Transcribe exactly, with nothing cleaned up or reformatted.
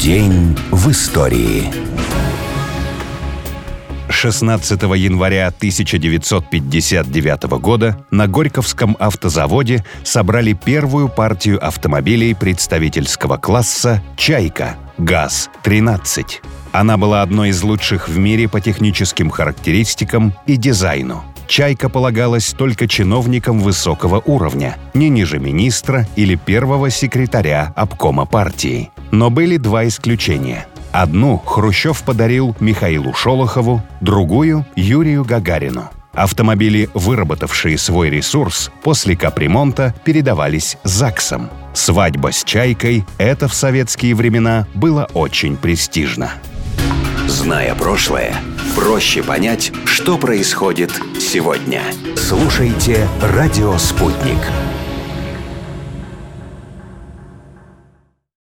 День в истории. шестнадцатого января тысяча девятьсот пятьдесят девятого года на Горьковском автозаводе собрали первую партию автомобилей представительского класса «Чайка» ГАЗ тринадцать. Она была одной из лучших в мире по техническим характеристикам и дизайну. «Чайка» полагалась только чиновникам высокого уровня, не ниже министра или первого секретаря обкома партии. Но были два исключения. Одну Хрущев подарил Михаилу Шолохову, другую – Юрию Гагарину. Автомобили, выработавшие свой ресурс, после капремонта передавались ЗАГСам. Свадьба с «Чайкой» – это в советские времена было очень престижно. Зная прошлое, проще понять, что происходит сегодня. Слушайте «Радио Спутник».